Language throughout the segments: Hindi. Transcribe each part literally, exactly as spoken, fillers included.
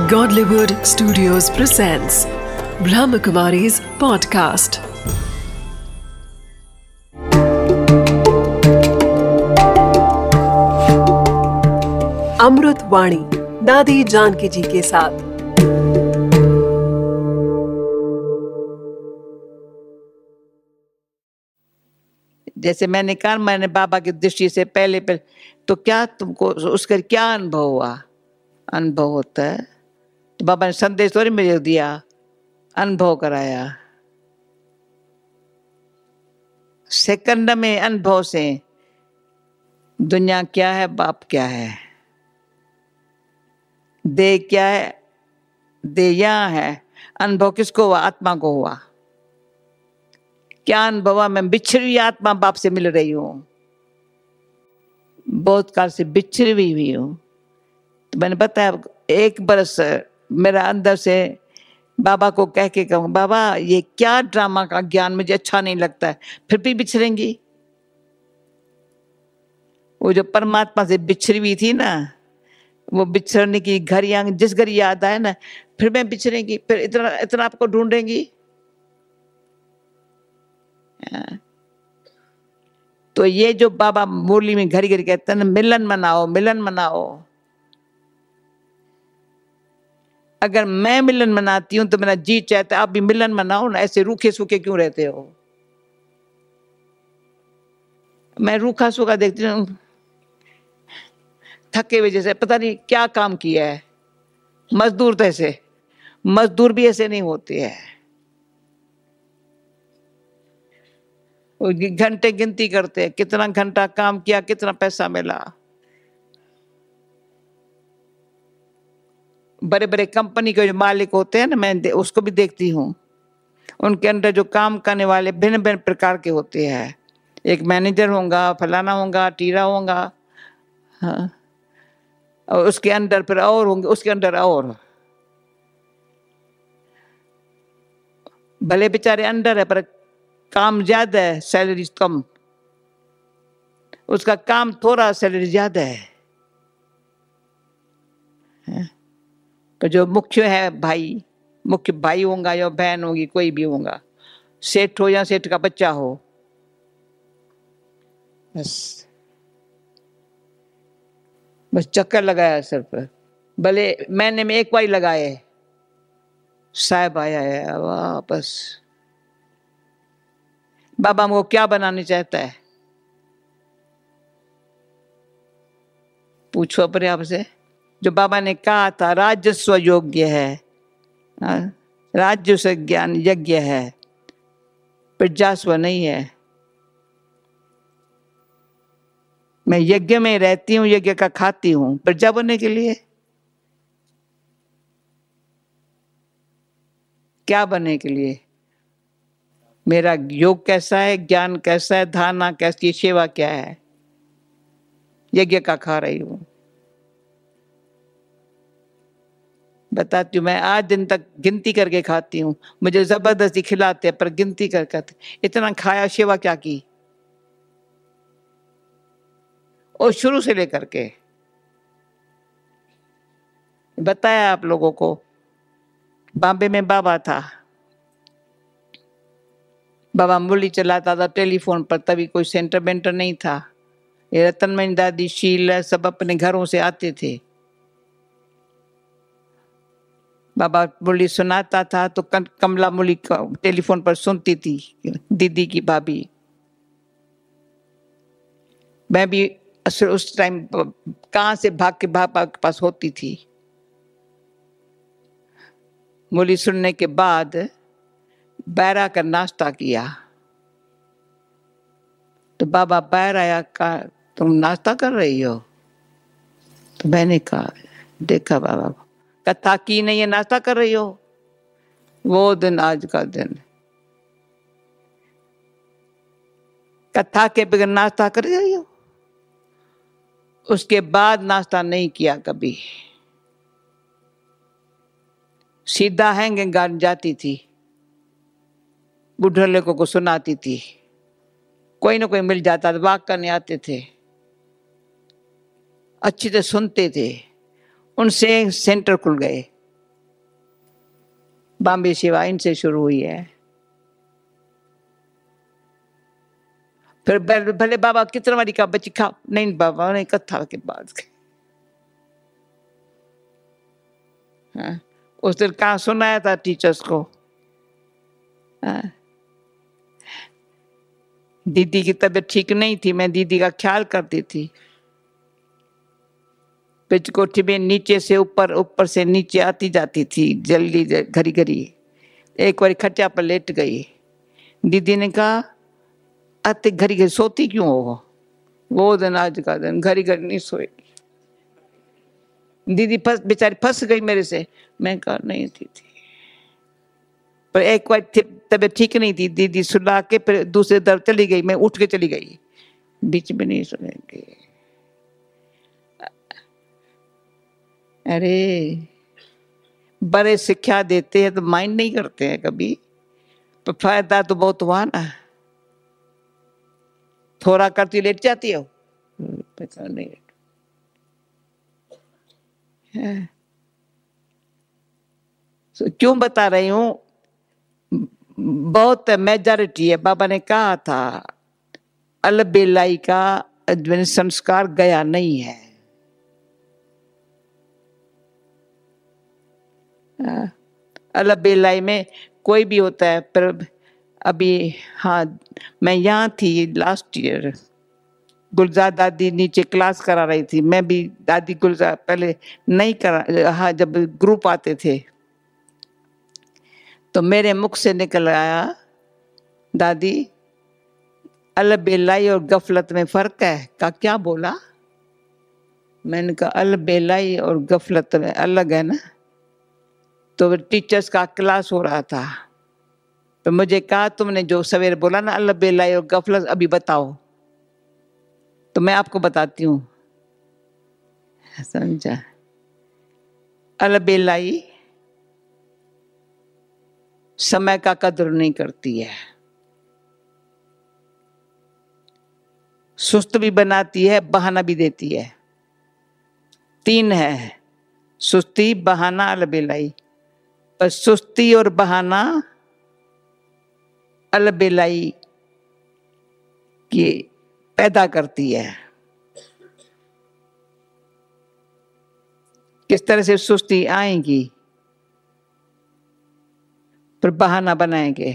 Godlywood Studios presents Brahmakumari's podcast. अमृत वाणी दादी जानकी जी के साथ। जैसे मैंने कहा, मैंने बाबा की दृष्टि से पहले पहले तो क्या तुमको उसका क्या अनुभव हुआ? अनुभव होता है तो बाबा ने संदेश थोड़ी मुझे दिया, अनुभव कराया। सेकंड में अनुभव से दुनिया क्या है, बाप क्या है, देह क्या है, देह यहाँ है। अनुभव किसको हुआ? आत्मा को हुआ। क्या अनुभव हुआ? मैं बिछड़ी हुई आत्मा बाप से मिल रही हूँ, बहुत काल से बिछड़ी हुई हुई हूँ। तो मैंने बताया, एक बरस मेरा अंदर से बाबा को कह के कहूँ, बाबा ये क्या ड्रामा का ज्ञान मुझे अच्छा नहीं लगता है। फिर भी बिछड़ेंगी। वो जो परमात्मा से बिछड़ी हुई थी ना, वो बिछड़ने की घड़ियां जिस घड़ी याद आए ना, फिर मैं बिछड़ेंगी, फिर इतना इतना आपको ढूंढेंगी। तो ये जो बाबा मुरली में घड़ी घड़ी कहते हैं ना, मिलन मनाओ मिलन मनाओ। अगर मैं मिलन मनाती हूं तो मेरा जी चाहता है आप भी मिलन मनाओ ना। ऐसे रूखे सूखे क्यों रहते हो? मैं रूखा सूखा देखती हूँ, थके हुए जैसे, पता नहीं क्या काम किया है। मजदूर तो ऐसे, मजदूर भी ऐसे नहीं होते हैं। घंटे गिनती करते हैं, कितना घंटा काम किया, कितना पैसा मिला। बड़े बड़े कंपनी के जो मालिक होते हैं ना, मैं उसको भी देखती हूँ। उनके अंदर जो काम करने वाले भिन्न भिन्न प्रकार के होते हैं। एक मैनेजर होगा, फलाना होगा, टीरा होगा, हाँ, और उसके अंदर फिर और होंगे, उसके अंदर और। भले बेचारे अंदर है पर काम ज्यादा है, सैलरी कम। उसका काम थोड़ा, सैलरी ज्यादा है। तो जो मुख्य है भाई, मुख्य भाई होगा या बहन होगी, कोई भी होगा, सेठ हो या सेठ का बच्चा हो, बस बस चक्कर लगाया सर पर। भले महीने में एक बार लगाए, साहब आया है वापस। बाबा हमको क्या बनाने चाहता है? पूछो अपने आप से। जो बाबा ने कहा था राजस्व योग्य है, राज्य से ज्ञान यज्ञ है, प्रजास्व नहीं है। मैं यज्ञ में रहती हूँ, यज्ञ का खाती हूँ, प्रजा बनने के लिए। क्या बनने के लिए? मेरा योग कैसा है, ज्ञान कैसा है, धारणा कैसी, सेवा क्या है? यज्ञ का खा रही हूँ। बताती हूँ, मैं आज दिन तक गिनती करके खाती हूँ। मुझे जबरदस्ती खिलाते हैं पर गिनती कर करते। इतना खाया, सेवा क्या की? और शुरू से लेकर के बताया आप लोगों को। बॉम्बे में बाबा था, बाबा मुरली चलाता था टेलीफोन पर। तभी कोई सेंटर बेंटर नहीं था। ये रतनमणि दादी, शील सब अपने घरों से आते थे। बाबा मुरली सुनाता था तो कमला मुरली टेलीफोन पर सुनती थी, दीदी की भाभी। मैं भी उस टाइम कहाँ से भाग के बाबा के पास होती थी। मुरली सुनने के बाद बैरा का नाश्ता किया तो बाबा बाहर आया, कहा तुम नाश्ता कर रही हो? तो मैंने कहा, देखा बाबा को, कथा की नहीं है, नाश्ता कर रही हो? वो दिन आज का दिन। कथा के बगैर नाश्ता कर रही हो? उसके बाद नाश्ता नहीं किया कभी। सीधा हैंगे गान जाती थी, बुढ़े लोगों को सुनाती थी। कोई ना कोई मिल जाता था, वाक करने आते थे, अच्छी तरह सुनते थे। उनसे सेंटर खुल गए। बॉम्बे शिवा इनसे शुरू हुई है। फिर भले बाबा कितना बारी कहा बच्ची खाओ, नहीं बाबा ने कथा के बाद हाँ, उस दिन कहाँ सुनाया था टीचर्स को। हाँ, दीदी की तबीयत ठीक नहीं थी, मैं दीदी का ख्याल करती थी। पिचकोठी में नीचे से ऊपर, ऊपर से नीचे आती जाती थी जल्दी घड़ी घड़ी। एक बार खटिया पर लेट गई, दीदी ने कहा आते घड़ी घड़ी सोती क्यों हो? वो दिन आज का दिन घड़ी घड़ी नहीं सोएगी। दीदी फंस बेचारी फंस गई मेरे से। मैं कहा नहीं थी, थी। पर एक बार तबीयत ठीक नहीं थी, दीदी सुला के फिर दूसरे तरफ चली गई, मैं उठ के चली गई, बीच में नहीं सुनेंगे। अरे बड़े शिक्षा देते हैं तो माइंड नहीं करते हैं कभी, पर फायदा तो बहुत हुआ ना। थोड़ा करती लेट जाती हो, पता नहीं है। क्यों बता रही हूँ, बहुत मेजॉरिटी है। बाबा ने कहा था अलबेलाई का संस्कार गया नहीं है। अलबेलाई में कोई भी होता है, पर अभी हाँ मैं यहाँ थी लास्ट ईयर, गुलजार दादी नीचे क्लास करा रही थी, मैं भी दादी गुलजार पहले नहीं करा, हाँ जब ग्रुप आते थे तो मेरे मुख से निकल आया, दादी अलबेलाई और गफलत में फर्क है। का क्या बोला? मैंने कहा अलबेलाई और गफलत में अलग है ना। तो टीचर्स का क्लास हो रहा था, तो मुझे कहा तुमने जो सवेरे बोला ना अलबेलाई और गफलत, अभी बताओ। तो मैं आपको बताती हूँ, समझा? अलबेलाई समय का कदर नहीं करती है, सुस्त भी बनाती है, बहाना भी देती है। तीन है, सुस्ती, बहाना, अलबेलाई। पर सुस्ती और बहाना अलबेलाई की पैदा करती है। किस तरह से सुस्ती आएगी, फिर बहाना बनाएंगे,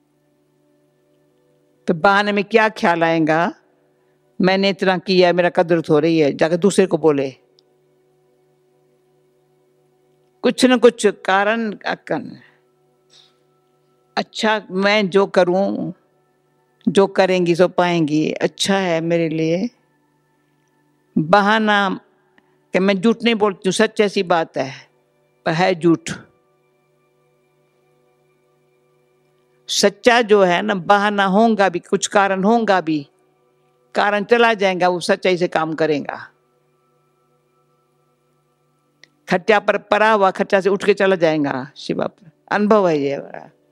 तो बहाने में क्या ख्याल आएगा, मैंने इतना किया, मेरा कदर हो रही है, जाकर दूसरे को बोले। कुछ न कुछ कारण अकन, अच्छा मैं जो करूं, जो करेंगी सो पाएंगी, अच्छा है मेरे लिए। बहाना कि मैं झूठ नहीं बोलती हूँ, सच ऐसी बात है, पर है झूठ। सच्चा जो है ना, बहाना होगा भी, कुछ कारण होगा भी, कारण चला जाएगा, वो सच्चाई से काम करेगा। खट्टा पर पड़ा हुआ खट्टा से उठ के चला जाएगा, शिवा अनुभव है ये।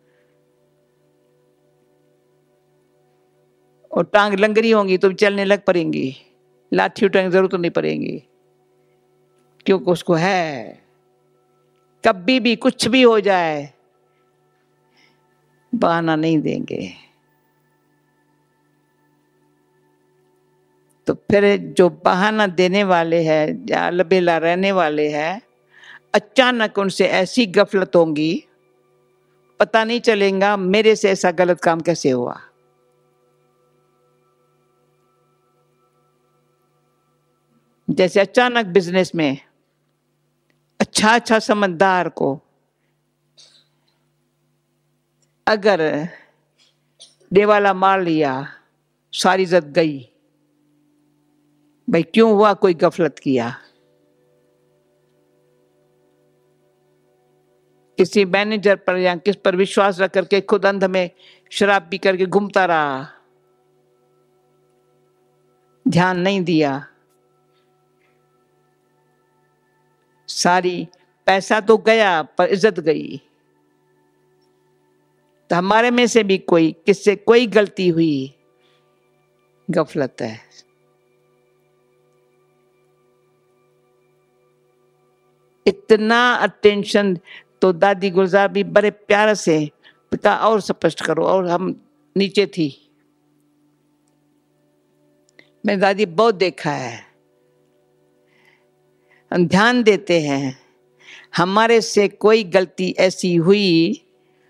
और टांग लंगरी होंगी तो चलने लग पड़ेंगी, लाठी उठाने की जरूरत नहीं पड़ेगी, क्योंकि उसको है। कभी भी कुछ भी हो जाए बहाना नहीं देंगे। तो फिर जो बहाना देने वाले हैं या अलबेला रहने वाले हैं, अचानक उनसे ऐसी गफलत होंगी, पता नहीं चलेगा मेरे से ऐसा गलत काम कैसे हुआ। जैसे अचानक बिजनेस में अच्छा अच्छा समझदार को अगर देवाला मार लिया, सारी इज्जत गई। भाई क्यों हुआ? कोई गफलत किया, किसी मैनेजर पर या किस पर विश्वास रख करके खुद अंध में शराब पी करके घूमता रहा, ध्यान नहीं दिया, सारी पैसा तो गया पर इज्जत गई। तो हमारे में से भी कोई किससे कोई गलती हुई, गफलत है। इतना अटेंशन तो दादी गुलजार भी बड़े प्यार से पिता और स्पष्ट करो, और हम नीचे थी। मैं दादी बहुत देखा है, हम ध्यान देते हैं, हमारे से कोई गलती ऐसी हुई,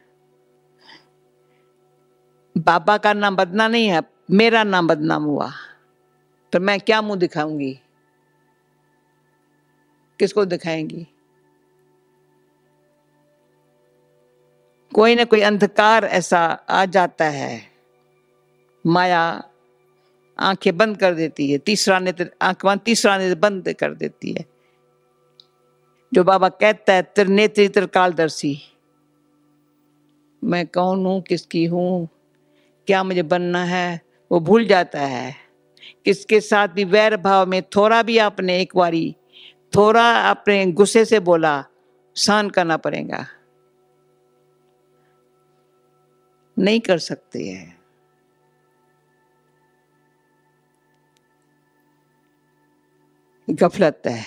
बाबा का नाम बदनाम नहीं है, मेरा नाम बदनाम हुआ, तो मैं क्या मुंह दिखाऊंगी, किसको दिखाएंगी? कोई ना कोई अंधकार ऐसा आ जाता है, माया आंखें बंद कर देती है, तीसरा नेत्र आंख बंद तीसरा नेत्र बंद कर देती है। जो बाबा कहता है त्रिनेत्री त्रिकालदर्शी, मैं कौन हूं, किसकी हूं, क्या मुझे बनना है, वो भूल जाता है। किसके साथ भी वैर भाव में थोड़ा भी आपने एक बारी थोड़ा अपने गुस्से से बोला, सहन करना पड़ेगा, नहीं कर सकते हैं। गफलत है।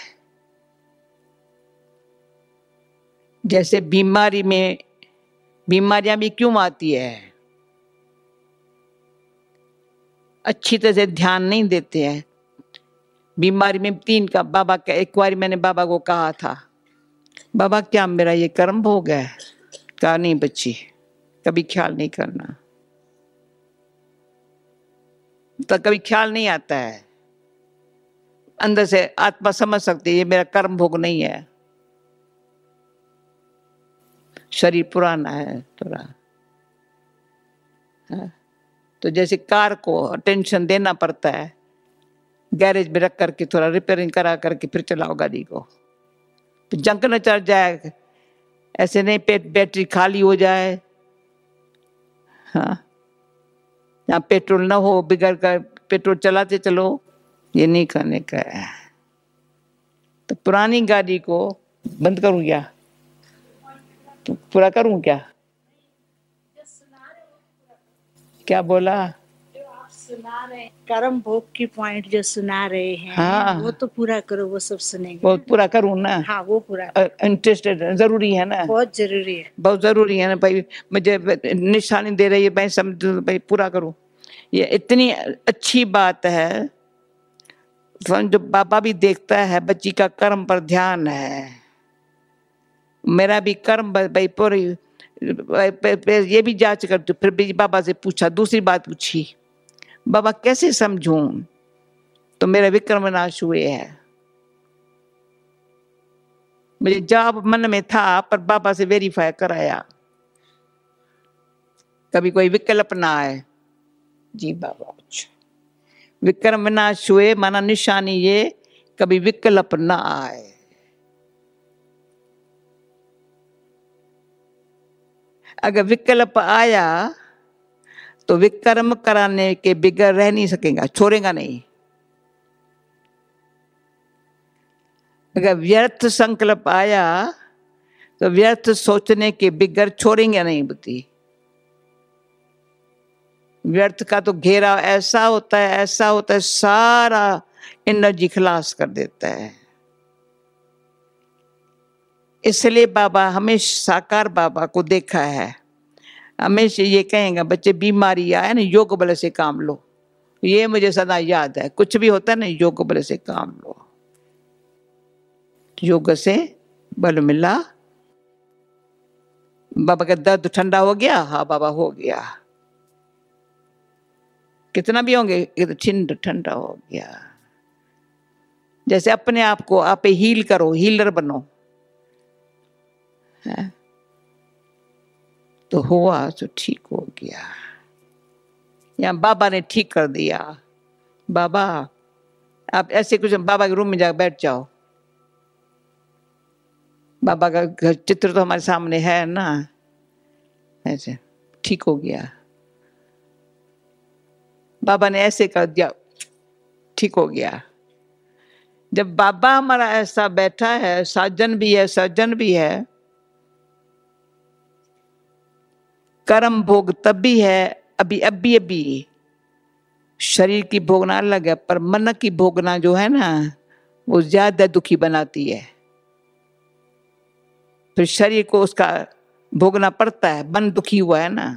जैसे बीमारी में, बीमारियां भी क्यों आती है? अच्छी तरह से ध्यान नहीं देते हैं। बीमारी में तीन का बाबा का, एक बार मैंने बाबा को कहा था, बाबा क्या मेरा ये कर्म भोग है? कहा नहीं बच्ची, कभी ख्याल नहीं करना, तो कभी ख्याल नहीं आता है। अंदर से आत्मा समझ सकती है ये मेरा कर्म भोग नहीं है, शरीर पुराना है थोड़ा। हाँ? तो जैसे कार को अटेंशन देना पड़ता है, गैरेज में रख करके थोड़ा रिपेयरिंग करा करके फिर चलाओ गाड़ी को, तो जंग न चढ़ जाए, ऐसे नहीं पेट बैटरी खाली हो जाए, हाँ, यहाँ पेट्रोल ना हो, बिगड़ कर पेट्रोल चलाते चलो, ये नहीं करने का है। तो पुरानी गाड़ी को बंद करूं क्या, तो पूरा करूं क्या? क्या बोला? जो आप सुना रहे हैं, कर्म भोग की पॉइंट जो सुना रहे हैं, हाँ, वो तो पूरा करो, वो सब सुनेंगे। वो पूरा करूं ना? हाँ, वो पूरा इंटरेस्टेड जरूरी है ना, बहुत जरूरी है, बहुत जरूरी है ना भाई। मुझे निशानी दे रही है, मैं समझ भाई पूरा करूं, ये इतनी अच्छी बात है। जो बाबा भी देखता है बच्ची का कर्म पर ध्यान है, मेरा भी कर्म भाई पूरी, ये भी जांच कर। तो फिर भी बाबा से पूछा, दूसरी बात पूछी, बाबा कैसे समझूं तो मेरा विक्रम नाश हुए है? मुझे जवाब मन में था, पर बाबा से वेरीफाई कराया, कभी कोई विकल्प ना आए। जी बाबा, विक्रम नाश हुए माना निशानी ये कभी विकल्प ना आए। अगर विकल्प आया तो विक्रम कराने के बिगड़ रह नहीं सकेगा, छोड़ेगा नहीं। अगर व्यर्थ संकल्प आया तो व्यर्थ सोचने के बिगड़ छोड़ेंगे नहीं बुद्धि। व्यर्थ का तो घेरा ऐसा होता है, ऐसा होता है, सारा एनर्जी खलास कर देता है। इसलिए बाबा हमेशा साकार बाबा को देखा है, हमेशा ये कहेंगे बच्चे बीमारी आए ना योग बल से काम लो, ये मुझे सदा याद है। कुछ भी होता है ना योग बल से काम लो, योग से बल मिला। बाबा का दर्द ठंडा हो गया, हाँ बाबा हो गया, कितना भी होंगे ठंड ठंडा हो गया। जैसे अपने आप को आप हील करो, हीलर बनो, है? तो हुआ तो ठीक हो गया, या बाबा ने ठीक कर दिया। बाबा आप ऐसे कुछ, बाबा के रूम में जाकर बैठ जाओ, बाबा का घर चित्र तो हमारे सामने है ना, ऐसे ठीक हो गया। बाबा ने ऐसे कर दिया, ठीक हो गया। जब बाबा हमारा ऐसा बैठा है, साजन भी है सर्जन भी है, कर्म भोग तब भी है, अभी अभी अभी शरीर की भोगना अलग है, पर मन की भोगना जो है ना वो ज्यादा दुखी बनाती है। फिर शरीर को उसका भोगना पड़ता है। मन दुखी हुआ है ना,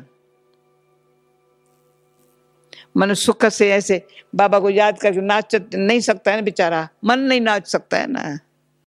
मन सुख से ऐसे बाबा को याद करके नाच नहीं सकता है ना बेचारा, मन नहीं नाच सकता है ना।